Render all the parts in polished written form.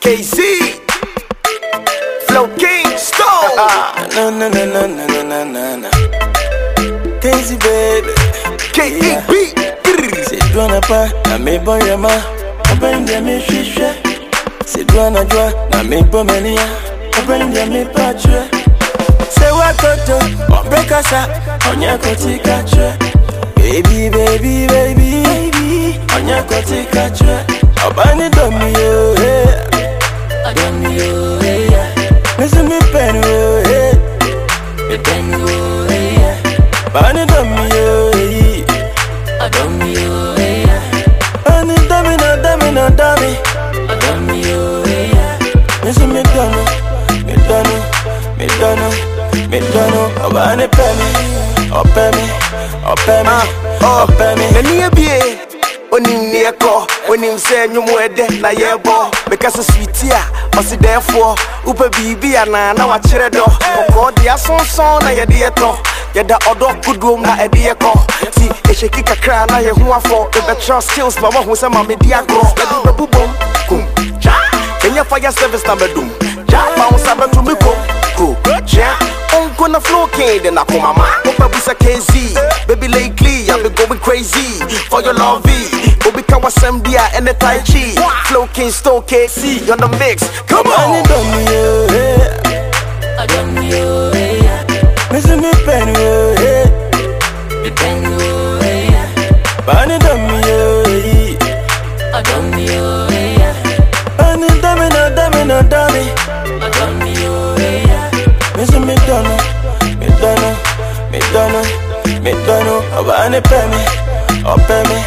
KZ, Flow King, Stone. No. KZ baby, KEB. c'est toi n'a pas, na me boy ma, open de me chiche. C'est toi n'a joie, na me pomenia, open de me patche. C'est wa toto, on break ça, on y a côté catch. Baby, on y a côté catch. Obani domi yo, domi yo, listen me pen yo, me pen yo, bani domi yo, domi yo, bani domi no domi yo, listen me dono, obani pemi, opemi. Nani ebie, onim nieko, onim se nyumwede na yebo. Because sweetia, osi therefore, upe bibi ana na wachire do. Oko dia sonson na yedi eto. Yeda odo kudum na edi eko. Si esheki kakra na ye hu afo. Ebe trust skills mama hu se mama di agro. Yedi bebu bom, kum, cha. Kenya fire service na bedum. Ja, bounce abetu mi ko, ja. Unko na Flow King, then I call mama. Opa busa KZ, baby lately I've been going crazy for your love. Obi kawa sembia and the Tai Chi. Flow King, Stone KC on the mix. Come on. Listen me pen yo, bani domi yo, bani domi yo, listen me dono, obani pemi, opemi.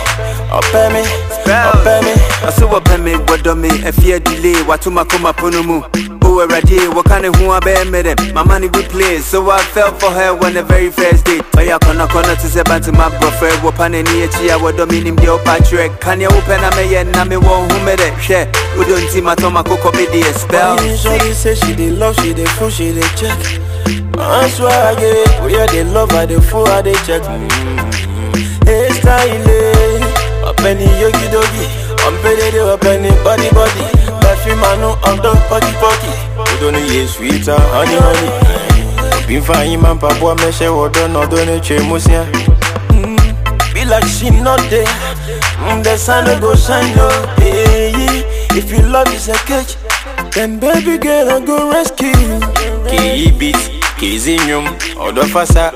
I saw a pemi, what do me, a fear delay, what to my coma ponomu. Oh, already, what kind of who I bear made it? My money we play, so I fell for her when the very first date. But ya corner to say back to my brother, what pan and I would dominim the Patrick. Can you open a may and Nami won't who made it? Share, we don't see my tomaco copy the spell. She say she dey love, she dey fool, she dey check. I swear I get it, we are the love, I the fool, I dey check. Hey, style, open the yogi dogi, open the body. Baffy manu on the pocky. We don't need sweeter, honey. Been fine, man, papa, me say, what don't know, don't chemusia. Be like she not there, the sun will go shine, no. Hey, if you love is a catch, then baby girl, I'll go rescue. KEB, KZinyum, odo fasa.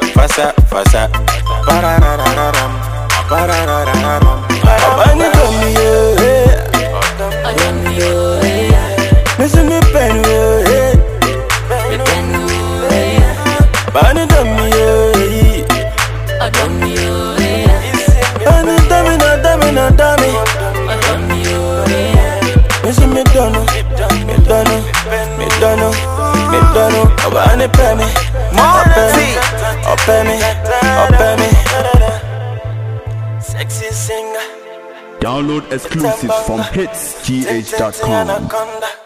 Pararararam. Obani domi yo, listen me pen yo, bani domi yo, bani domi no domi, listen me dono, obani pemi, opemi. Sexy singer. Download exclusives from hitsgh.com.